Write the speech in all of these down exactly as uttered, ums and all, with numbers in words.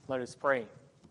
Let us pray.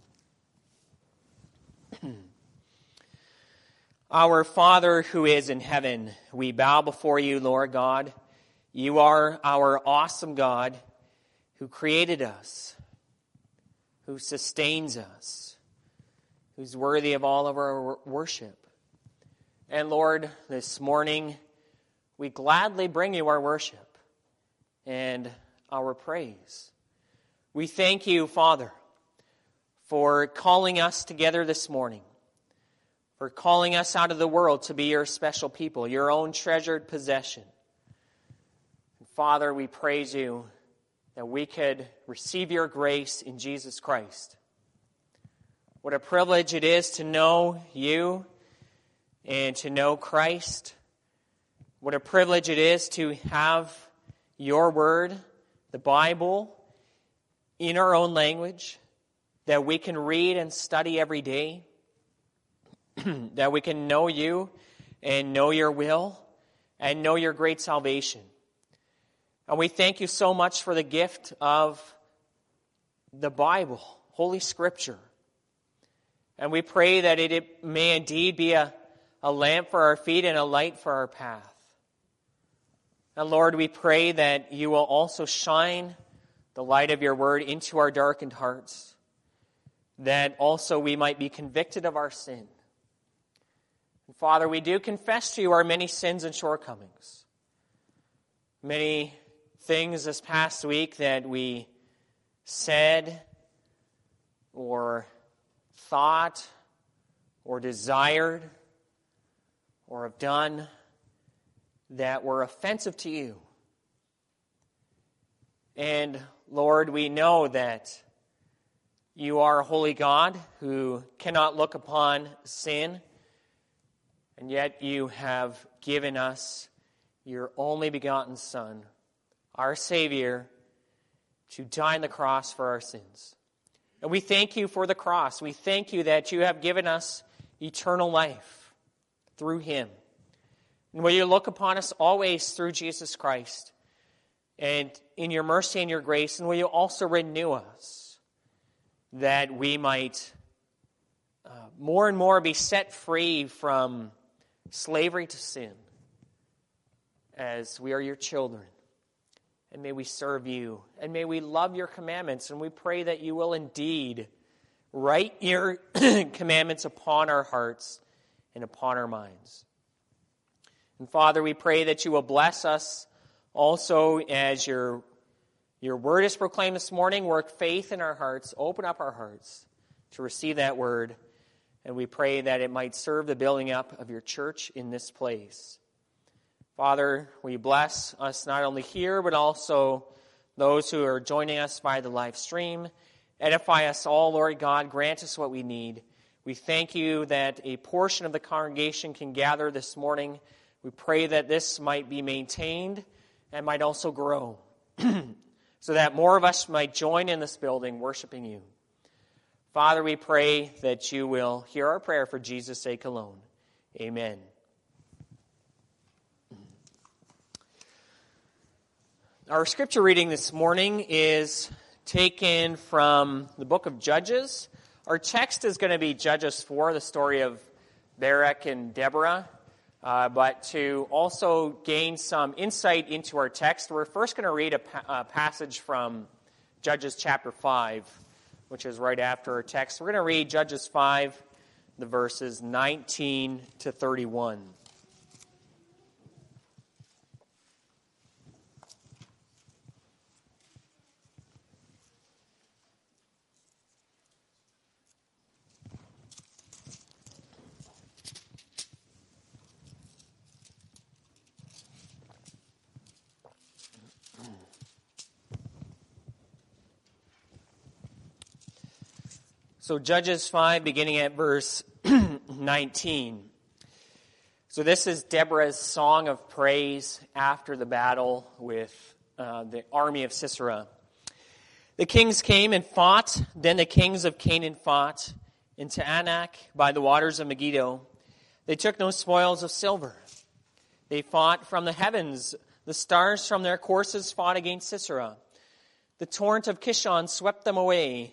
Our Father who is in heaven, we bow before you, Lord God. You are our awesome God who created us, who sustains us, who's worthy of all of our worship. And Lord, this morning we gladly bring you our worship and our praise. We thank you, Father, for calling us together this morning, for calling us out of the world to be your special people, your own treasured possession. And Father, we praise you that we could receive your grace in Jesus Christ. What a privilege it is to know you and to know Christ. What a privilege it is to have your word, the Bible, in our own language, that we can read and study every day, that we can know you and know your will and know your great salvation. And we thank you so much for the gift of the Bible, Holy Scripture. And we pray that it may indeed be a, a lamp for our feet and a light for our path. And Lord, we pray that you will also shine the light of your word into our darkened hearts, that also we might be convicted of our sin. And Father, we do confess to you our many sins and shortcomings. Many things this past week that we said or thought or desired or have done that were offensive to you. And Lord, we know that you are a holy God who cannot look upon sin, and yet you have given us your only begotten Son, our Savior, to die on the cross for our sins. And we thank you for the cross. We thank you that you have given us eternal life through him. And will you look upon us always through Jesus Christ, and in your mercy and your grace, and will you also renew us, that we might uh, more and more be set free from slavery to sin, as we are your children. And may we serve you, and may we love your commandments, and we pray that you will indeed write your commandments upon our hearts and upon our minds. And Father, we pray that you will bless us also as your, your word is proclaimed this morning. Work faith in our hearts, open up our hearts to receive that word, and we pray that it might serve the building up of your church in this place. Father, will you bless us not only here, but also those who are joining us by the live stream. Edify us all, Lord God. Grant us what we need. We thank you that a portion of the congregation can gather this morning. We pray that this might be maintained and might also grow, so that more of us might join in this building worshiping you. Father, we pray that you will hear our prayer for Jesus' sake alone. Amen. Our scripture reading this morning is taken from the book of Judges. Our text is going to be Judges four, the story of Barak and Deborah. Uh, but to also gain some insight into our text, we're first going to read a, pa- a passage from Judges chapter five, which is right after our text. We're going to read Judges five, the verses nineteen to thirty-one. So Judges five, beginning at verse nineteen. So this is Deborah's song of praise after the battle with uh, the army of Sisera. The kings came and fought. Then the kings of Canaan fought in Taanach by the waters of Megiddo. They took no spoils of silver. They fought from the heavens. The stars from their courses fought against Sisera. The torrent of Kishon swept them away.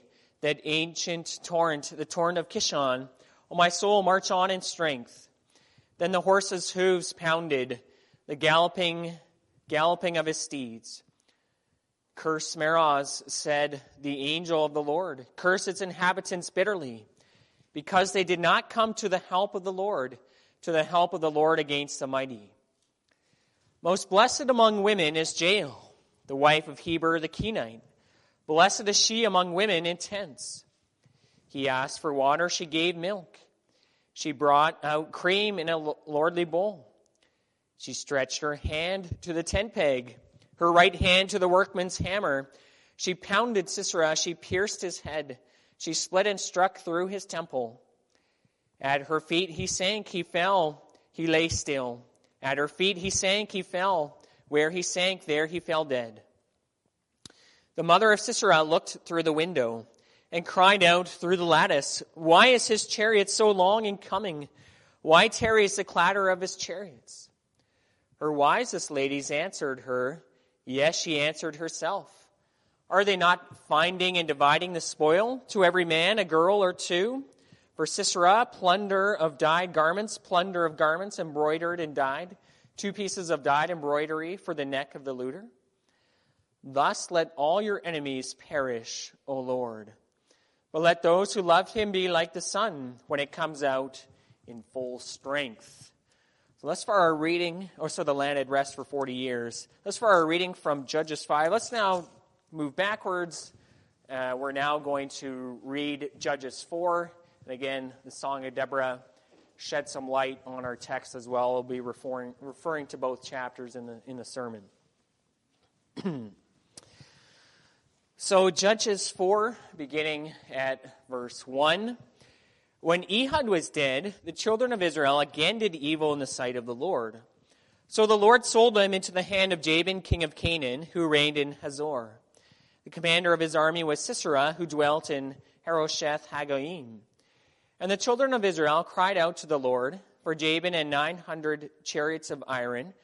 that ancient torrent, the torrent of Kishon. O my soul, march on in strength. Then the horse's hooves pounded, the galloping, galloping of his steeds. Curse Meroz, said the angel of the Lord. Curse its inhabitants bitterly, because they did not come to the help of the Lord, to the help of the Lord against the mighty. Most blessed among women is Jael, the wife of Heber the Kenite. Blessed is she among women in tents. He asked for water, she gave milk. She brought out cream in a lordly bowl. She stretched her hand to the tent peg, her right hand to the workman's hammer. She pounded Sisera, she pierced his head. She split and struck through his temple. At her feet he sank, he fell, he lay still. At her feet he sank, he fell. Where he sank, there he fell dead. The mother of Sisera looked through the window and cried out through the lattice, why is his chariot so long in coming? Why tarries the clatter of his chariots? Her wisest ladies answered her, yes, she answered herself. Are they not finding and dividing the spoil, to every man a girl or two? For Sisera, plunder of dyed garments, plunder of garments embroidered and dyed, two pieces of dyed embroidery for the neck of the looter. Thus let all your enemies perish, O Lord. But let those who love him be like the sun when it comes out in full strength. So that's for our reading. Oh, so the land had rest for forty years. That's for our reading from Judges five. Let's now move backwards. Uh, we're now going to read Judges four. And again, the Song of Deborah shed some light on our text as well. We'll be referring, referring to both chapters in the, in the sermon. So Judges four, beginning at verse one. When Ehud was dead, the children of Israel again did evil in the sight of the Lord. So the Lord sold them into the hand of Jabin, king of Canaan, who reigned in Hazor. The commander of his army was Sisera, who dwelt in Harosheth Hagoyim. And the children of Israel cried out to the Lord for Jabin and nine hundred chariots of iron.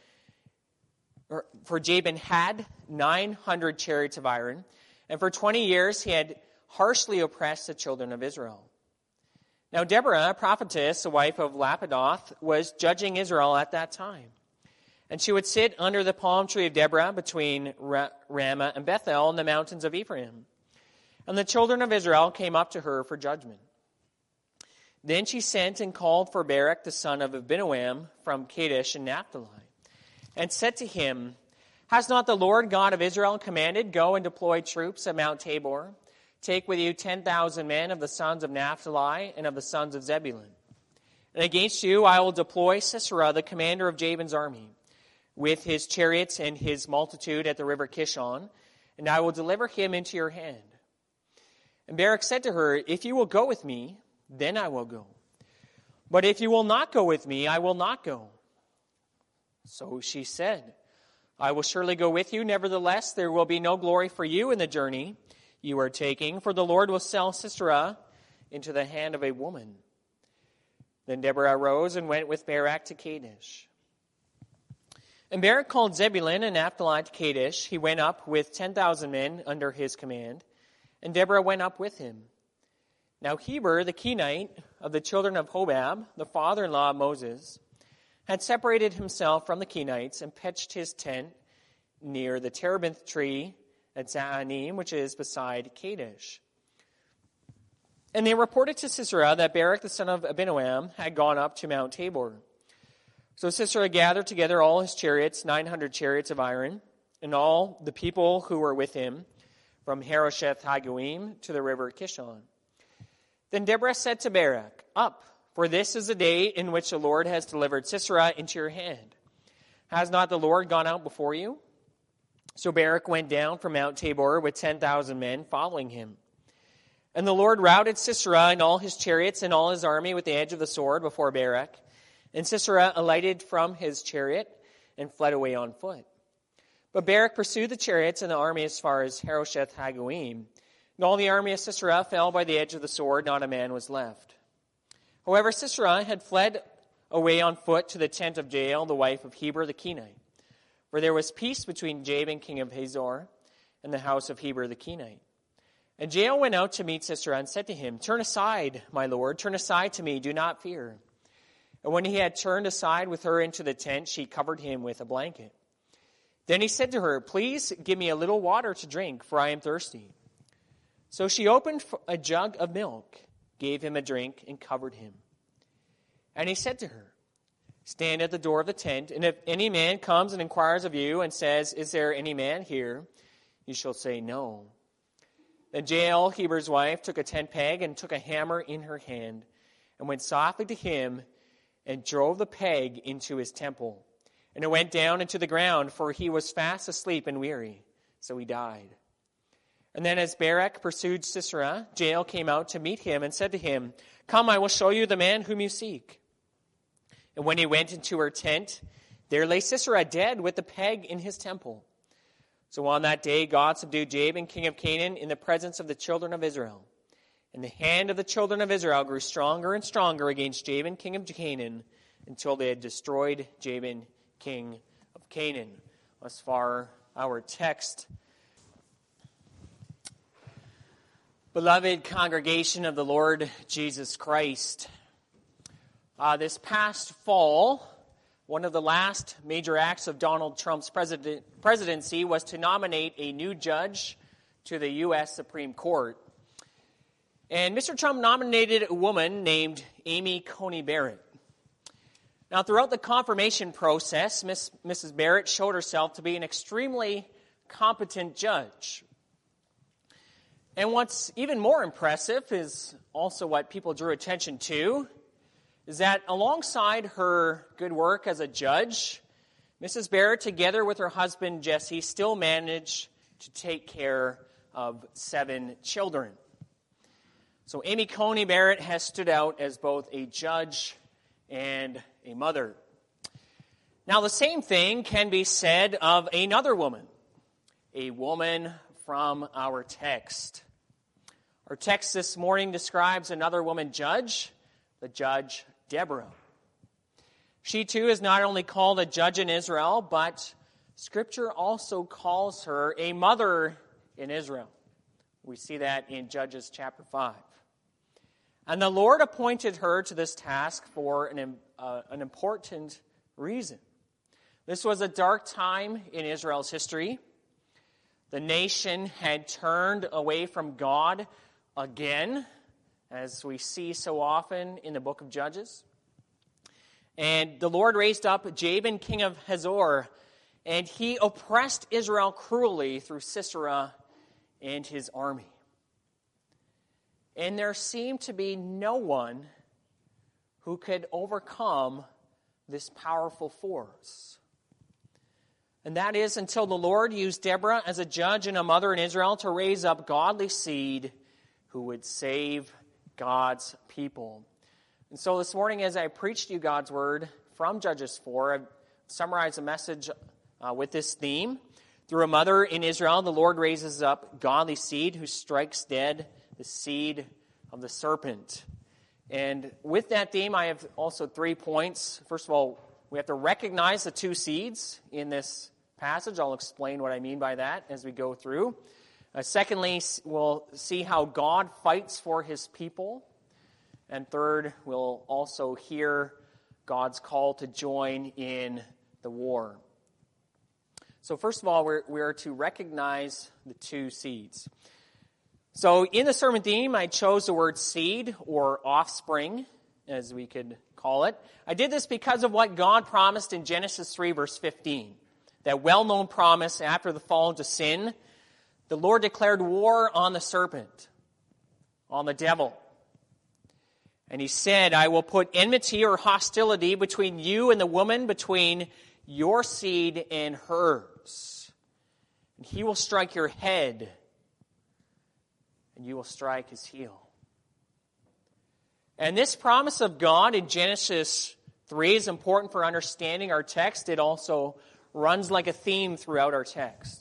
Or for Jabin had nine hundred chariots of iron, and for twenty years he had harshly oppressed the children of Israel. Now Deborah, a prophetess, the wife of Lapidoth, was judging Israel at that time. And she would sit under the palm tree of Deborah between Ramah and Bethel in the mountains of Ephraim. And the children of Israel came up to her for judgment. Then she sent and called for Barak, the son of Abinoam, from Kadesh in Naphtali, and said to him, has not the Lord God of Israel commanded, go and deploy troops at Mount Tabor? Take with you ten thousand men of the sons of Naphtali and of the sons of Zebulun. And against you I will deploy Sisera, the commander of Jabin's army, with his chariots and his multitude at the river Kishon, and I will deliver him into your hand. And Barak said to her, if you will go with me, then I will go. But if you will not go with me, I will not go. So she said, I will surely go with you. Nevertheless, there will be no glory for you in the journey you are taking, for the Lord will sell Sisera into the hand of a woman. Then Deborah arose and went with Barak to Kadesh. And Barak called Zebulun and Naphtali to Kadesh. He went up with ten thousand men under his command, and Deborah went up with him. Now Heber, the Kenite of the children of Hobab, the father-in-law of Moses, had separated himself from the Kenites and pitched his tent near the terebinth tree at Zaanim, which is beside Kadesh. And they reported to Sisera that Barak, the son of Abinoam, had gone up to Mount Tabor. So Sisera gathered together all his chariots, nine hundred chariots of iron, and all the people who were with him, from Harosheth Hagoyim to the river Kishon. Then Deborah said to Barak, up, for this is the day in which the Lord has delivered Sisera into your hand. Has not the Lord gone out before you? So Barak went down from Mount Tabor with ten thousand men following him. And the Lord routed Sisera and all his chariots and all his army with the edge of the sword before Barak. And Sisera alighted from his chariot and fled away on foot. But Barak pursued the chariots and the army as far as Harosheth Hagoyim. And all the army of Sisera fell by the edge of the sword, not a man was left. However, Sisera had fled away on foot to the tent of Jael, the wife of Heber the Kenite. For there was peace between Jabin, king of Hazor, and the house of Heber the Kenite. And Jael went out to meet Sisera and said to him, "Turn aside, my lord, turn aside to me, do not fear." And when he had turned aside with her into the tent, she covered him with a blanket. Then he said to her, "Please give me a little water to drink, for I am thirsty." So she opened a jug of milk, gave him a drink, and covered him. And he said to her, "Stand at the door of the tent, and if any man comes and inquires of you and says, 'Is there any man here?' you shall say, 'No.'" Then Jael, Heber's wife, took a tent peg and took a hammer in her hand and went softly to him and drove the peg into his temple. And it went down into the ground, for he was fast asleep and weary. So he died. And then as Barak pursued Sisera, Jael came out to meet him and said to him, "Come, I will show you the man whom you seek." And when he went into her tent, there lay Sisera dead with the peg in his temple. So on that day God subdued Jabin, king of Canaan, in the presence of the children of Israel. And the hand of the children of Israel grew stronger and stronger against Jabin, king of Canaan, until they had destroyed Jabin, king of Canaan. Thus far, our text. Beloved congregation of the Lord Jesus Christ, uh, this past fall, one of the last major acts of Donald Trump's president, presidency was to nominate a new judge to the U S Supreme Court. And Mister Trump nominated a woman named Amy Coney Barrett. Now, throughout the confirmation process, Miss, Missus Barrett showed herself to be an extremely competent judge. And what's even more impressive is also what people drew attention to, is that alongside her good work as a judge, Missus Barrett, together with her husband Jesse, still managed to take care of seven children. So Amy Coney Barrett has stood out as both a judge and a mother. Now, the same thing can be said of another woman, a woman from our text. Our text this morning describes another woman judge, the judge Deborah. She too is not only called a judge in Israel, but Scripture also calls her a mother in Israel. We see that in Judges chapter five. And the Lord appointed her to this task for an, uh, an important reason. This was a dark time in Israel's history. The nation had turned away from God again, as we see so often in the book of Judges. And the Lord raised up Jabin, king of Hazor, and he oppressed Israel cruelly through Sisera and his army. And there seemed to be no one who could overcome this powerful force. And that is until the Lord used Deborah as a judge and a mother in Israel to raise up godly seed who would save God's people. And so this morning, as I preached you God's word from Judges four, I've summarized a message uh, with this theme. Through a mother in Israel, the Lord raises up godly seed who strikes dead the seed of the serpent. And with that theme, I have also three points. First of all, we have to recognize the two seeds in this passage. I'll explain what I mean by that as we go through. Uh, secondly, we'll see how God fights for his people. And third, we'll also hear God's call to join in the war. So first of all, we're, we're to recognize the two seeds. So in the sermon theme, I chose the word seed or offspring, as we could call it. I did this because of what God promised in Genesis three, verse fifteen. That well-known promise after the fall into sin. The Lord declared war on the serpent, on the devil. And he said, "I will put enmity or hostility between you and the woman, between your seed and hers. And he will strike your head, and you will strike his heel." And this promise of God in Genesis three is important for understanding our text. It also runs like a theme throughout our text.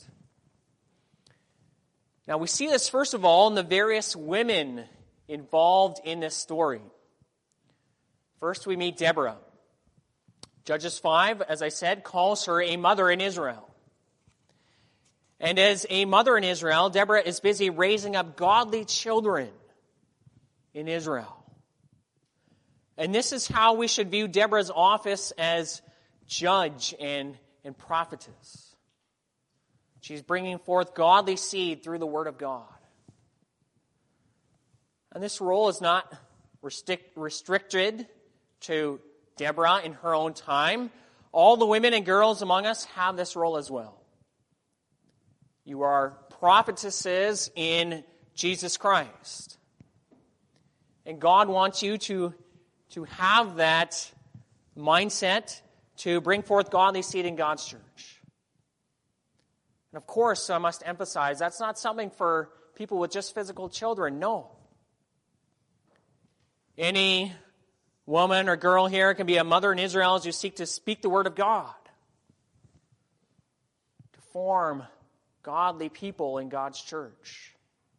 Now, we see this, first of all, in the various women involved in this story. First, we meet Deborah. Judges five, as I said, calls her a mother in Israel. And as a mother in Israel, Deborah is busy raising up godly children in Israel. And this is how we should view Deborah's office as judge and, and prophetess. She's bringing forth godly seed through the Word of God. And this role is not restrict, restricted to Deborah in her own time. All the women and girls among us have this role as well. You are prophetesses in Jesus Christ. And God wants you to, to have that mindset to bring forth godly seed in God's church. And of course, I must emphasize, that's not something for people with just physical children. No. Any woman or girl here can be a mother in Israel as you seek to speak the word of God, to form godly people in God's church.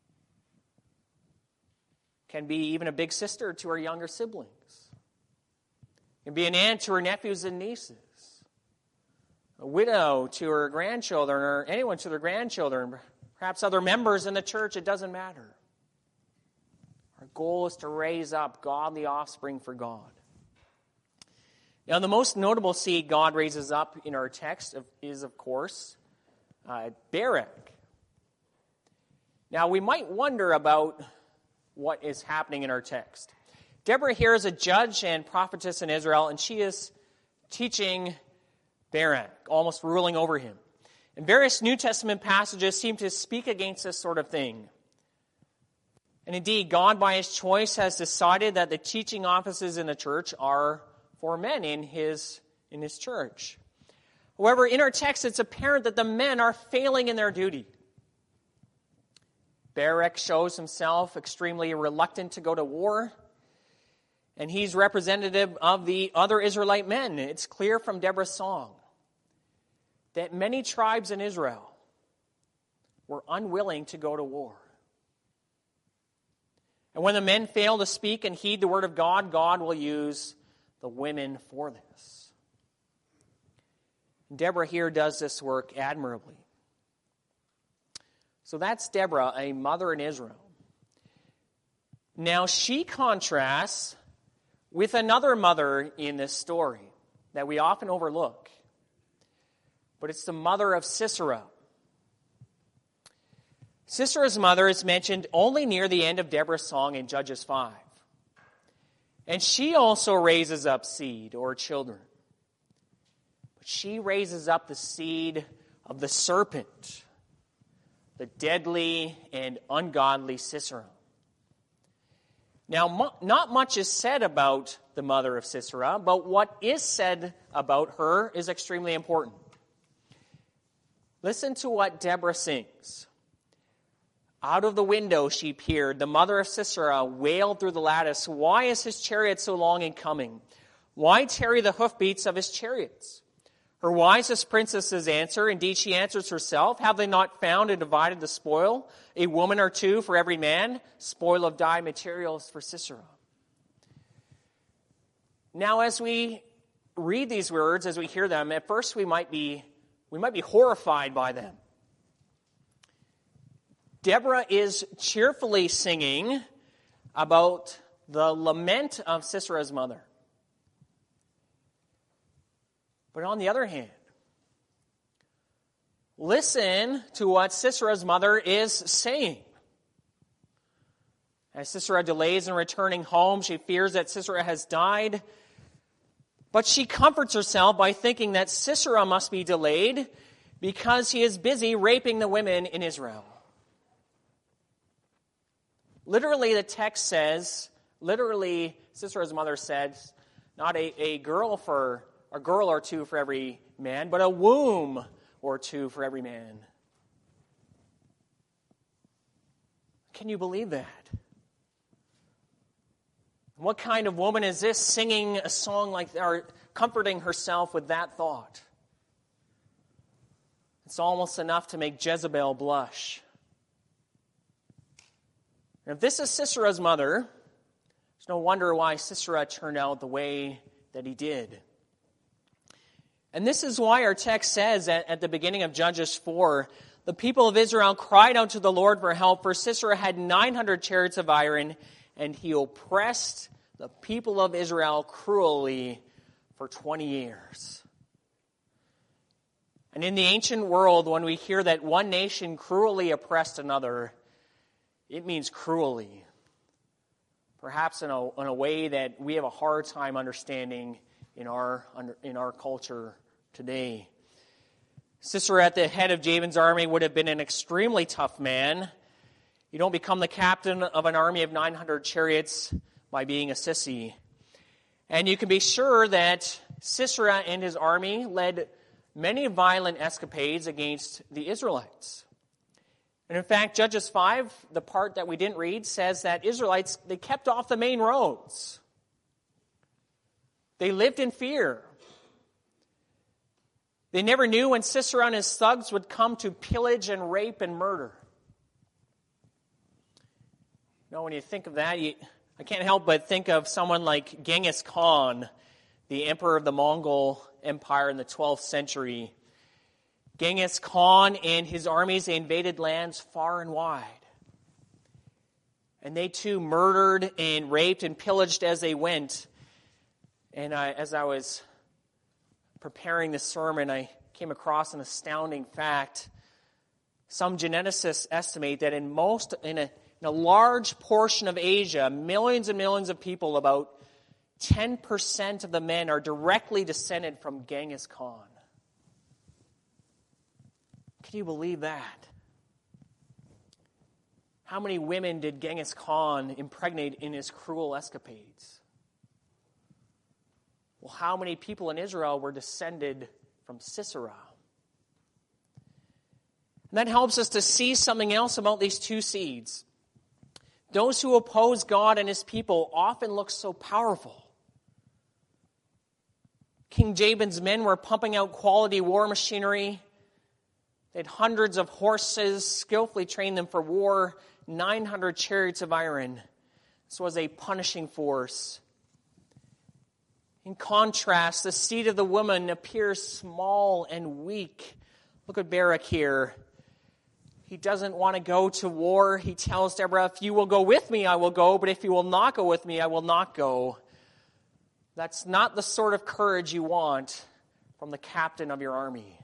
Can be even a big sister to her younger siblings. Can be an aunt to her nephews and nieces. A widow to her grandchildren, or anyone to their grandchildren. Perhaps other members in the church, it doesn't matter. Our goal is to raise up godly offspring for God. Now, the most notable seed God raises up in our text is, of course, uh, Barak. Now, we might wonder about what is happening in our text. Deborah here is a judge and prophetess in Israel, and she is teaching Barak, almost ruling over him. And various New Testament passages seem to speak against this sort of thing. And indeed, God, by his choice, has decided that the teaching offices in the church are for men in his, in his church. However, in our text, it's apparent that the men are failing in their duty. Barak shows himself extremely reluctant to go to war, and he's representative of the other Israelite men. It's clear from Deborah's song that many tribes in Israel were unwilling to go to war. And when the men fail to speak and heed the word of God, God will use the women for this. Deborah here does this work admirably. So that's Deborah, a mother in Israel. Now she contrasts with another mother in this story that we often overlook. But it's the mother of Sisera. Sisera's mother is mentioned only near the end of Deborah's song in Judges five. And she also raises up seed or children. But she raises up the seed of the serpent, the deadly and ungodly Sisera. Now, not much is said about the mother of Sisera, but what is said about her is extremely important. Listen to what Deborah sings. Out of the window she peered. The mother of Sisera wailed through the lattice. Why is his chariot so long in coming? Why tarry the hoofbeats of his chariots? Her wisest princesses answer. Indeed, she answers herself. Have they not found and divided the spoil? A woman or two for every man. Spoil of dye materials for Sisera. Now, as we read these words, as we hear them, at first we might be, we might be horrified by them. Deborah is cheerfully singing about the lament of Sisera's mother. But on the other hand, listen to what Sisera's mother is saying. As Sisera delays in returning home, she fears that Sisera has died. But she comforts herself by thinking that Sisera must be delayed because he is busy raping the women in Israel. Literally, the text says, literally, Sisera's mother said, not a, a girl for a girl or two for every man, but a womb or two for every man. Can you believe that? What kind of woman is this singing a song like that, or comforting herself with that thought? It's almost enough to make Jezebel blush. And if this is Sisera's mother, there's no wonder why Sisera turned out the way that he did. And this is why our text says at, at the beginning of Judges four the people of Israel cried out to the Lord for help, for Sisera had nine hundred chariots of iron, and he oppressed the people of Israel cruelly for twenty years. And in the ancient world, when we hear that one nation cruelly oppressed another, it means cruelly. Perhaps in a, in a way that we have a hard time understanding in our, in our culture today. Sisera at the head of Jabin's army would have been an extremely tough man. You don't become the captain of an army of nine hundred chariots by being a sissy. And you can be sure that Sisera and his army led many violent escapades against the Israelites. And in fact, Judges five, the part that we didn't read, says that Israelites, they kept off the main roads. They lived in fear. They never knew when Sisera and his thugs would come to pillage and rape and murder. You know, when you think of that, you, I can't help but think of someone like Genghis Khan, the emperor of the Mongol Empire in the twelfth century. Genghis Khan and his armies, they invaded lands far and wide. And they too murdered and raped and pillaged as they went. And I, as I was preparing this sermon, I came across an astounding fact. Some geneticists estimate that in most, in a, in a large portion of Asia, millions and millions of people, about ten percent of the men are directly descended from Genghis Khan. Can you believe that? How many women did Genghis Khan impregnate in his cruel escapades? Well, how many people in Israel were descended from Sisera? And that helps us to see something else about these two seeds. Those who oppose God and his people often look so powerful. King Jabin's men were pumping out quality war machinery. They had hundreds of horses, skillfully trained them for war, nine hundred chariots of iron. This was a punishing force. In contrast, the seed of the woman appears small and weak. Look at Barak here. He doesn't want to go to war. He tells Deborah, if you will go with me, I will go, but if you will not go with me, I will not go. That's not the sort of courage you want from the captain of your army.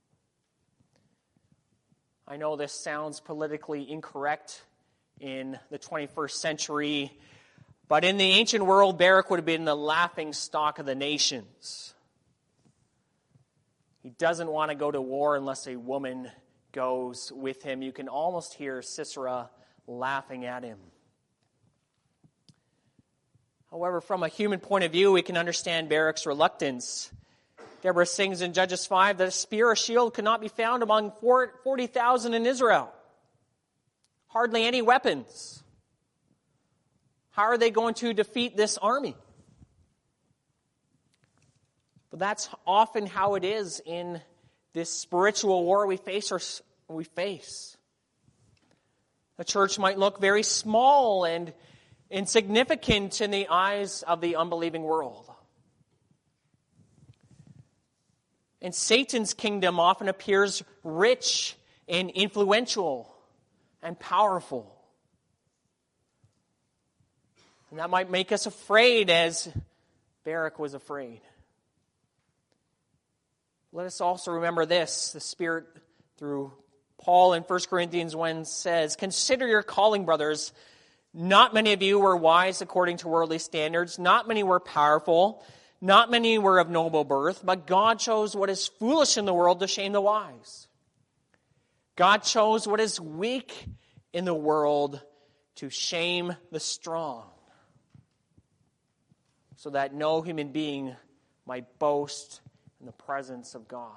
I know this sounds politically incorrect in the twenty-first century, but in the ancient world, Barak would have been the laughing stock of the nations. He doesn't want to go to war unless a woman goes with him. You can almost hear Sisera laughing at him. However, from a human point of view, we can understand Barak's reluctance. Deborah sings in Judges five that a spear or shield could not be found among forty thousand in Israel. Hardly any weapons. How are they going to defeat this army? But that's often how it is in this spiritual war we face. Or we face. The church might look very small and insignificant in the eyes of the unbelieving world. And Satan's kingdom often appears rich and influential and powerful. And that might make us afraid as Barak was afraid. Let us also remember this. The Spirit, through Paul in First Corinthians one, says, consider your calling, brothers. Not many of you were wise according to worldly standards. Not many were powerful. Not many were of noble birth. But God chose what is foolish in the world to shame the wise. God chose what is weak in the world to shame the strong, so that no human being might boast in the presence of God.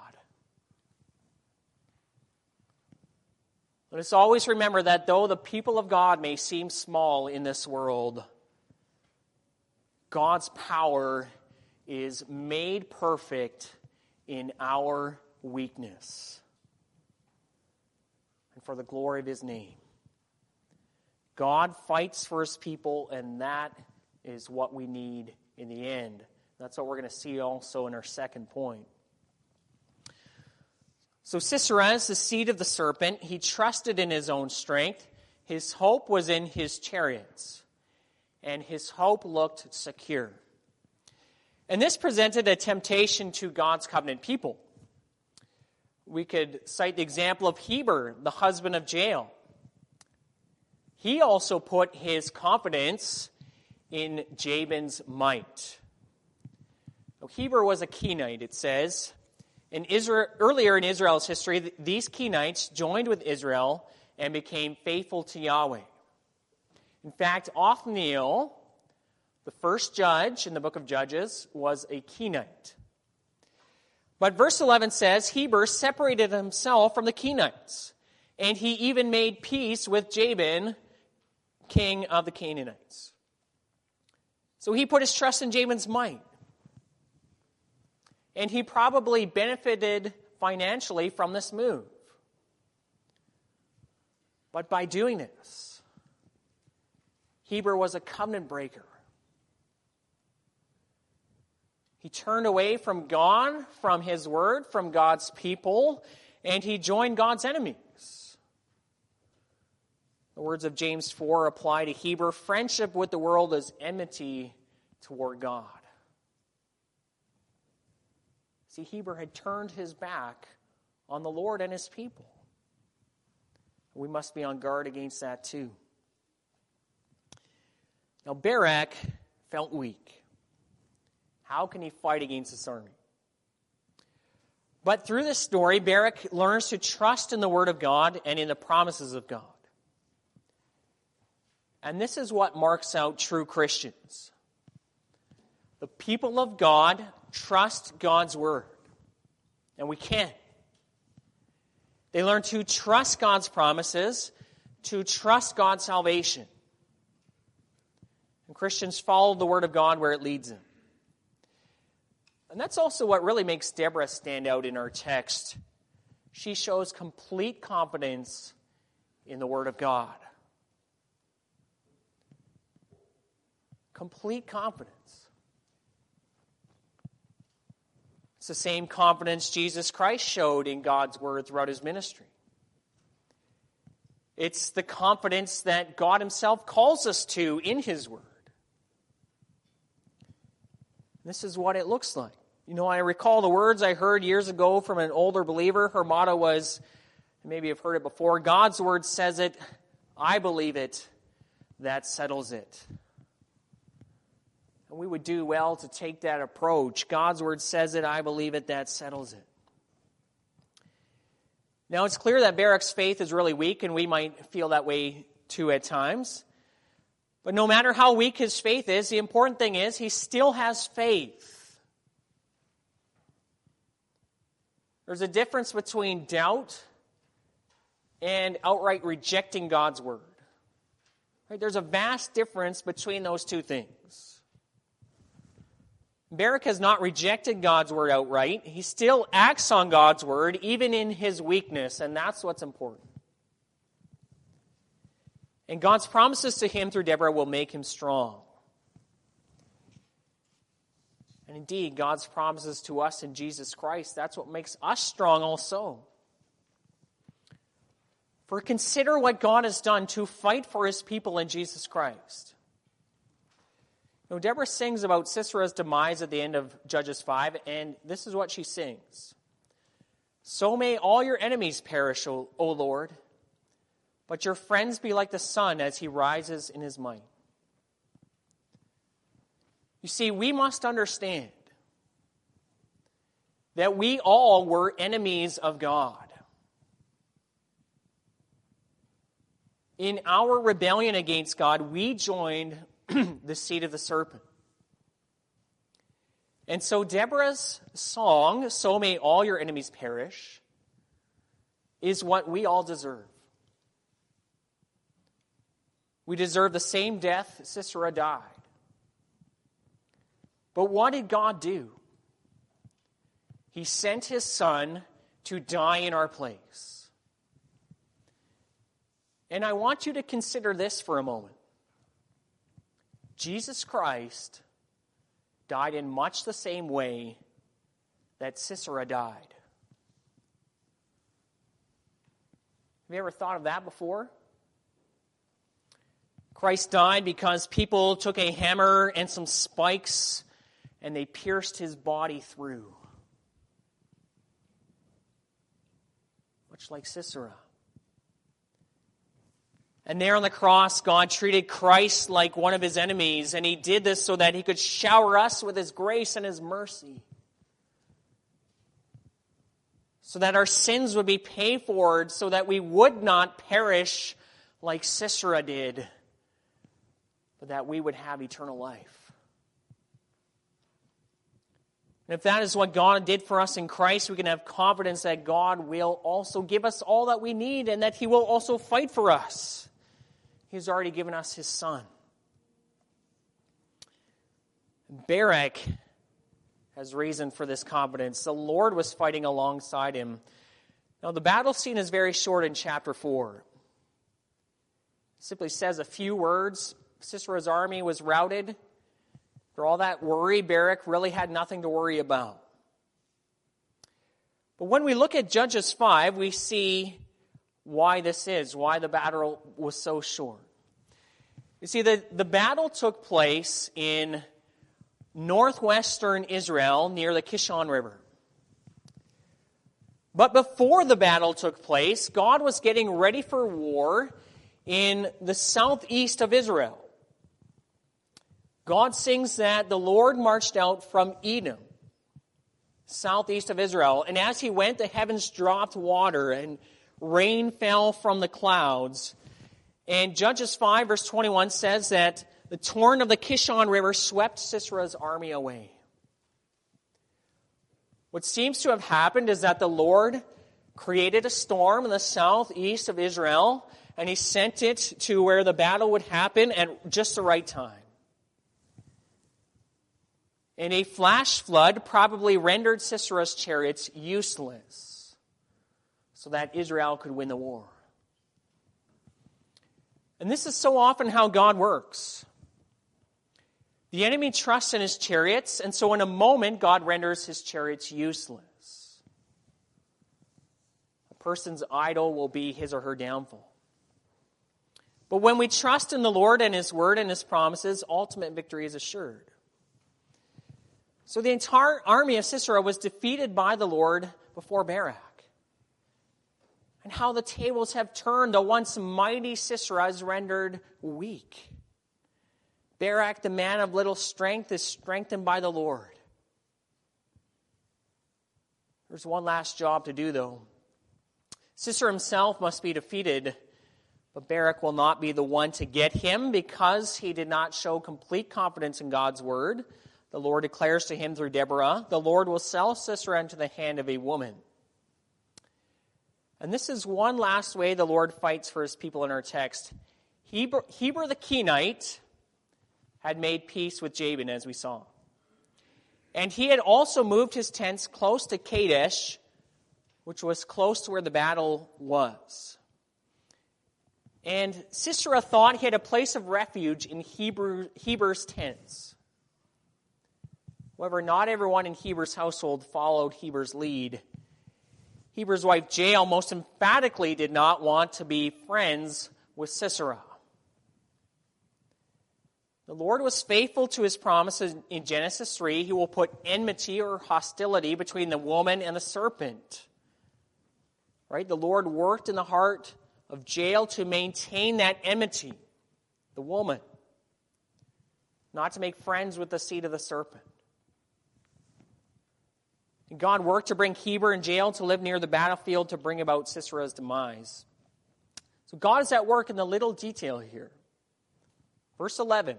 Let us always remember that though the people of God may seem small in this world, God's power is made perfect in our weakness and for the glory of his name. God fights for his people, and that is what we need in the end. That's what we're going to see also in our second point. So Sisera is the seed of the serpent. He trusted in his own strength. His hope was in his chariots. And his hope looked secure. And this presented a temptation to God's covenant people. We could cite the example of Heber, the husband of Jael. He also put his confidence in Jabin's might. Now, Heber was a Kenite, it says. In Israel, earlier in Israel's history, these Kenites joined with Israel and became faithful to Yahweh. In fact, Othniel, the first judge in the book of Judges, was a Kenite. But verse eleven says, Heber separated himself from the Kenites, and he even made peace with Jabin, king of the Canaanites. So he put his trust in Jabin's might. And he probably benefited financially from this move. But by doing this, Heber was a covenant breaker. He turned away from God, from his word, from God's people, and he joined God's enemies. The words of James four apply to Heber. Friendship with the world is enmity toward God. See, Heber had turned his back on the Lord and his people. We must be on guard against that too. Now, Barak felt weak. How can he fight against this army? But through this story, Barak learns to trust in the word of God and in the promises of God. And this is what marks out true Christians. The people of God trust God's word. And we can. They learn to trust God's promises, to trust God's salvation. And Christians follow the word of God where it leads them. And that's also what really makes Deborah stand out in our text. She shows complete confidence in the word of God. Complete confidence. It's the same confidence Jesus Christ showed in God's word throughout his ministry. It's the confidence that God himself calls us to in his word. This is what it looks like. You know, I recall the words I heard years ago from an older believer. Her motto was, maybe you've heard it before, God's word says it, I believe it, that settles it. And we would do well to take that approach. God's word says it, I believe it, that settles it. Now, it's clear that Barak's faith is really weak, and we might feel that way too at times. But no matter how weak his faith is, the important thing is he still has faith. There's a difference between doubt and outright rejecting God's word. Right? There's a vast difference between those two things. Barak has not rejected God's word outright. He still acts on God's word, even in his weakness, and that's what's important. And God's promises to him through Deborah will make him strong. And indeed, God's promises to us in Jesus Christ, that's what makes us strong also. For consider what God has done to fight for his people in Jesus Christ. You know, Deborah sings about Sisera's demise at the end of Judges five, and this is what she sings. So may all your enemies perish, O, o Lord, but your friends be like the sun as he rises in his might. You see, we must understand that we all were enemies of God. In our rebellion against God, we joined the seed of the serpent. And so Deborah's song, So May All Your Enemies Perish, is what we all deserve. We deserve the same death Sisera died. But what did God do? He sent his son to die in our place. And I want you to consider this for a moment. Jesus Christ died in much the same way that Sisera died. Have you ever thought of that before? Christ died because people took a hammer and some spikes and they pierced his body through. Much like Sisera. And there on the cross, God treated Christ like one of his enemies, and he did this so that he could shower us with his grace and his mercy. So that our sins would be paid for, so that we would not perish like Sisera did, but that we would have eternal life. And if that is what God did for us in Christ, we can have confidence that God will also give us all that we need and that he will also fight for us. He has already given us his Son. Barak has reason for this confidence. The Lord was fighting alongside him. Now, the battle scene is very short in chapter four. It simply says a few words. Sisera's army was routed. For all that worry, Barak really had nothing to worry about. But when we look at Judges five, we see why this is, why the battle was so short. You see, the, the battle took place in northwestern Israel near the Kishon River. But before the battle took place, God was getting ready for war in the southeast of Israel. God sings that the Lord marched out from Edom, southeast of Israel. And as he went, the heavens dropped water and rain fell from the clouds. And Judges five verse twenty-one says that the torrent of the Kishon River swept Sisera's army away. What seems to have happened is that the Lord created a storm in the southeast of Israel, and he sent it to where the battle would happen at just the right time. And a flash flood probably rendered Sisera's chariots useless so that Israel could win the war. And this is so often how God works. The enemy trusts in his chariots, and so in a moment, God renders his chariots useless. A person's idol will be his or her downfall. But when we trust in the Lord and his word and his promises, ultimate victory is assured. So the entire army of Sisera was defeated by the Lord before Barak. And how the tables have turned. The once mighty Sisera is rendered weak. Barak, the man of little strength, is strengthened by the Lord. There's one last job to do, though. Sisera himself must be defeated, but Barak will not be the one to get him because he did not show complete confidence in God's word. The Lord declares to him through Deborah, the Lord will sell Sisera into the hand of a woman. And this is one last way the Lord fights for his people in our text. Heber, Heber the Kenite had made peace with Jabin, as we saw. And he had also moved his tents close to Kadesh, which was close to where the battle was. And Sisera thought he had a place of refuge in Heber, Heber's tents. However, not everyone in Heber's household followed Heber's lead. Heber's wife Jael most emphatically did not want to be friends with Sisera. The Lord was faithful to his promises in Genesis three. He will put enmity or hostility between the woman and the serpent. Right? The Lord worked in the heart of Jael to maintain that enmity, the woman, not to make friends with the seed of the serpent. And God worked to bring Heber and Jael to live near the battlefield to bring about Sisera's demise. So God is at work in the little detail here. Verse eleven.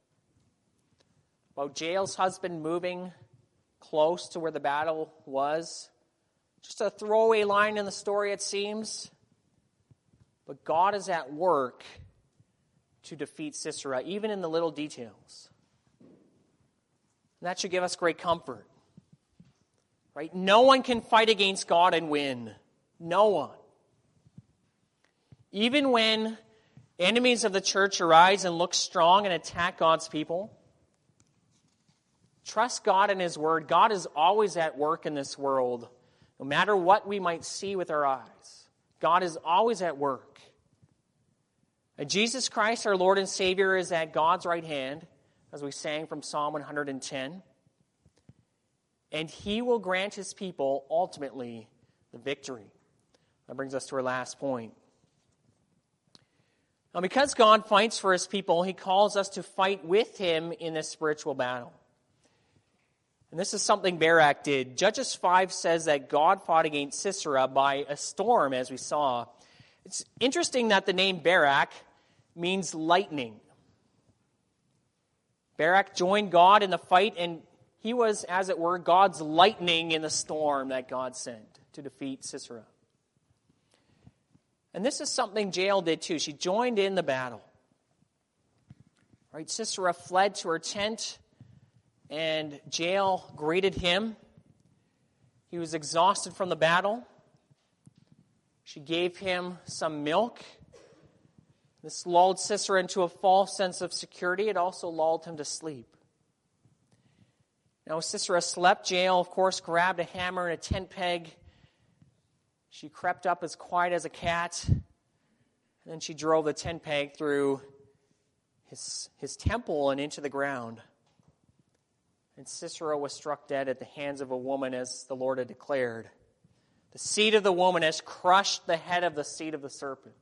About Jael's husband moving close to where the battle was. Just a throwaway line in the story, it seems. But God is at work to defeat Sisera, even in the little details. And that should give us great comfort. Right? No one can fight against God and win. No one. Even when enemies of the church arise and look strong and attack God's people, trust God and his word. God is always at work in this world, no matter what we might see with our eyes. God is always at work. And Jesus Christ, our Lord and Savior, is at God's right hand, as we sang from Psalm one hundred ten. And he will grant his people, ultimately, the victory. That brings us to our last point. Now, because God fights for his people, he calls us to fight with him in this spiritual battle. And this is something Barak did. Judges five says that God fought against Sisera by a storm, as we saw. It's interesting that the name Barak means lightning. Barak joined God in the fight, and he was, as it were, God's lightning in the storm that God sent to defeat Sisera. And this is something Jael did too. She joined in the battle. Right? Sisera fled to her tent, and Jael greeted him. He was exhausted from the battle. She gave him some milk. This lulled Sisera into a false sense of security. It also lulled him to sleep. Now, as Sisera slept, Jael, of course, grabbed a hammer and a tent peg. She crept up as quiet as a cat, and then she drove the tent peg through his, his temple and into the ground. And Sisera was struck dead at the hands of a woman, as the Lord had declared. The seed of the woman has crushed the head of the seed of the serpent.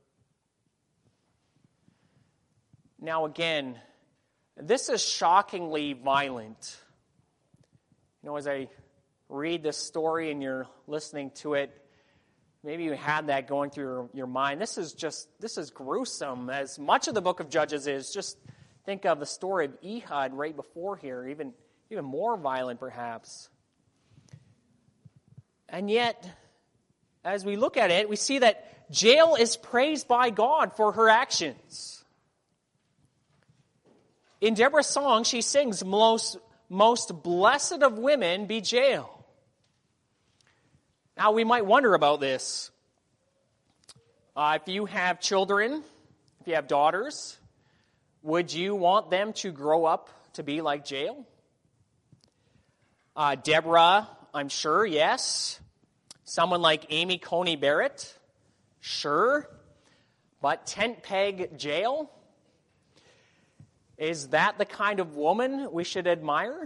Now again, this is shockingly violent. You know, as I read this story and you're listening to it, maybe you had that going through your, your mind. This is just, this is gruesome. As much of the book of Judges is, just think of the story of Ehud right before here, even, even more violent perhaps. And yet, as we look at it, we see that Jael is praised by God for her actions. In Deborah's song, she sings, most, most blessed of women be Jael. Now, we might wonder about this. Uh, if you have children, if you have daughters, would you want them to grow up to be like Jael? Uh, Deborah, I'm sure, yes. Someone like Amy Coney Barrett, sure. But tent peg Jael? Is that the kind of woman we should admire?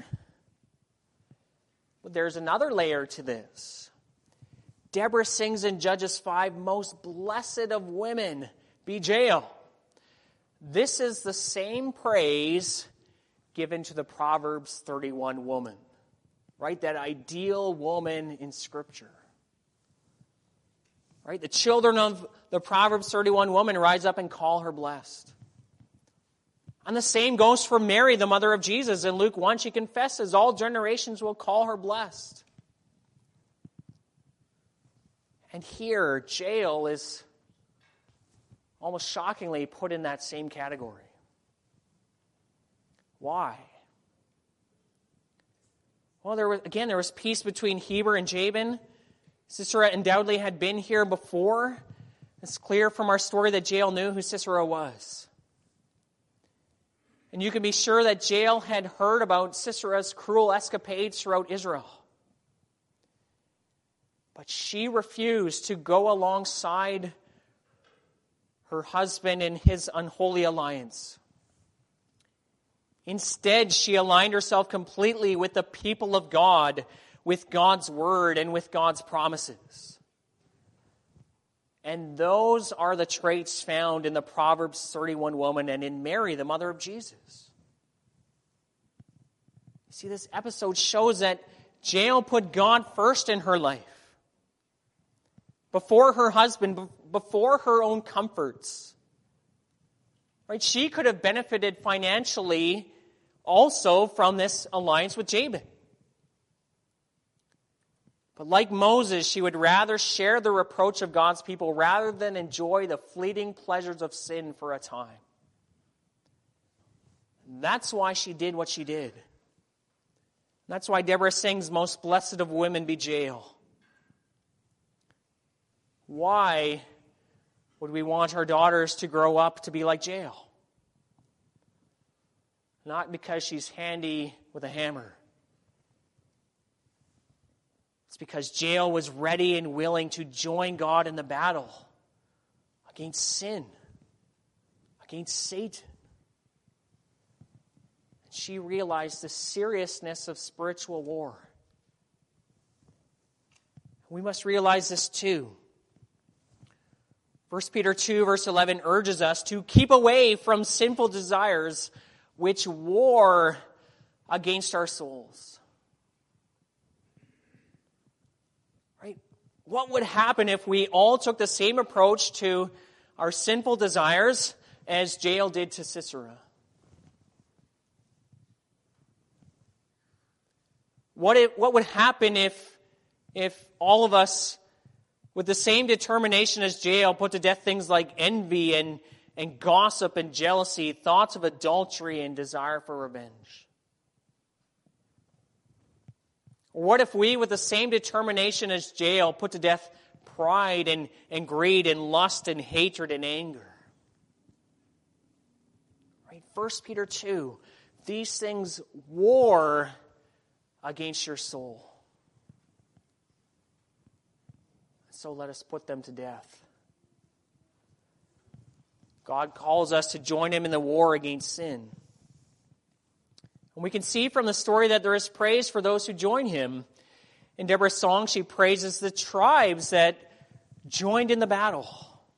But there's another layer to this. Deborah sings in Judges five, most blessed of women be Jael. This is the same praise given to the Proverbs thirty-one woman, right? That ideal woman in Scripture. Right? The children of the Proverbs thirty-one woman rise up and call her blessed. And the same goes for Mary, the mother of Jesus. In Luke one, she confesses, all generations will call her blessed. And here, Jael is almost shockingly put in that same category. Why? Well, there was, again, there was peace between Heber and Jabin. Sisera undoubtedly had been here before. It's clear from our story that Jael knew who Sisera was. And you can be sure that Jael had heard about Sisera's cruel escapades throughout Israel. But she refused to go alongside her husband in his unholy alliance. Instead, she aligned herself completely with the people of God, with God's word and with God's promises. And those are the traits found in the Proverbs thirty-one woman and in Mary, the mother of Jesus. See, this episode shows that Jael put God first in her life. Before her husband, before her own comforts. Right? She could have benefited financially also from this alliance with Jabin. But like Moses, she would rather share the reproach of God's people rather than enjoy the fleeting pleasures of sin for a time. That's why she did what she did. That's why Deborah sings, most blessed of women be Jael. Why would we want our daughters to grow up to be like Jael? Not because she's handy with a hammer. It's because Jael was ready and willing to join God in the battle against sin, against Satan. And she realized the seriousness of spiritual war. We must realize this too. First Peter two, verse eleven urges us to keep away from sinful desires which war against our souls. Right? What would happen if we all took the same approach to our sinful desires as Jael did to Sisera? What if, what would happen if if all of us, with the same determination as Jael, put to death things like envy and, and gossip and jealousy, thoughts of adultery and desire for revenge? Or what if we, with the same determination as Jael, put to death pride and, and greed and lust and hatred and anger? Right? First Peter two, these things war against your soul. So let us put them to death. God calls us to join him in the war against sin. And we can see from the story that there is praise for those who join him. In Deborah's song, she praises the tribes that joined in the battle.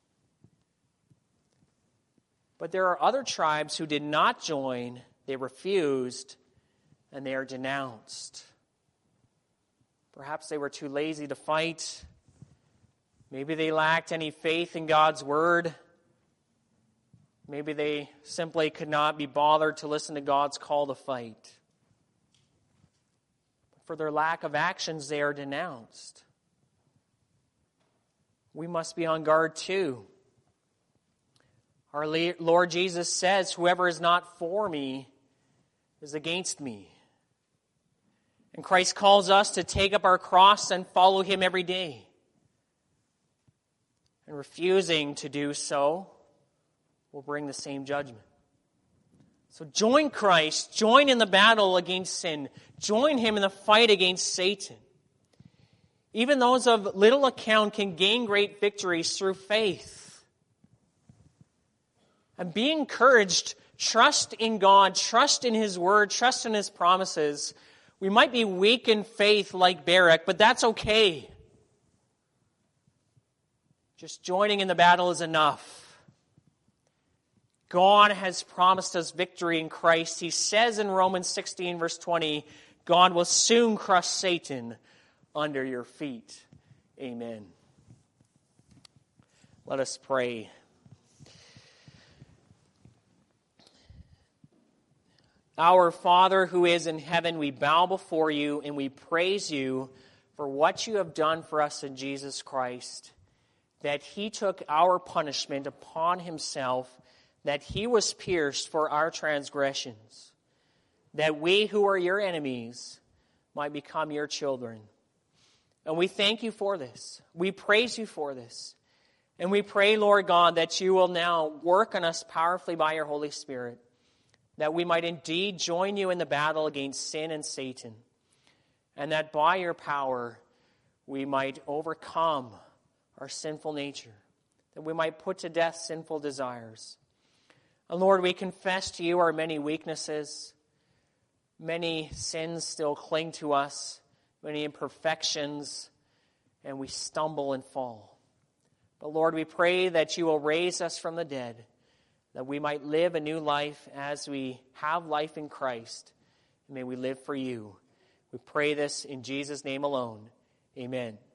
But there are other tribes who did not join, they refused, and they are denounced. Perhaps they were too lazy to fight. Maybe they lacked any faith in God's word. Maybe they simply could not be bothered to listen to God's call to fight. But for their lack of actions, they are denounced. We must be on guard too. Our Lord Jesus says, "Whoever is not for me is against me." And Christ calls us to take up our cross and follow him every day. And refusing to do so will bring the same judgment. So join Christ, join in the battle against sin, join him in the fight against Satan. Even those of little account can gain great victories through faith. And be encouraged, trust in God, trust in his word, trust in his promises. We might be weak in faith like Barak, but that's okay. Just joining in the battle is enough. God has promised us victory in Christ. He says in Romans sixteen, verse twenty, God will soon crush Satan under your feet. Amen. Let us pray. Our Father who is in heaven, we bow before you and we praise you for what you have done for us in Jesus Christ. That he took our punishment upon himself, that he was pierced for our transgressions, that we who are your enemies might become your children. And we thank you for this. We praise you for this. And we pray, Lord God, that you will now work on us powerfully by your Holy Spirit, that we might indeed join you in the battle against sin and Satan, and that by your power we might overcome our sinful nature, that we might put to death sinful desires. And Lord, we confess to you our many weaknesses. Many sins still cling to us, many imperfections, and we stumble and fall. But Lord, we pray that you will raise us from the dead, that we might live a new life as we have life in Christ. And may we live for you. We pray this in Jesus' name alone. Amen.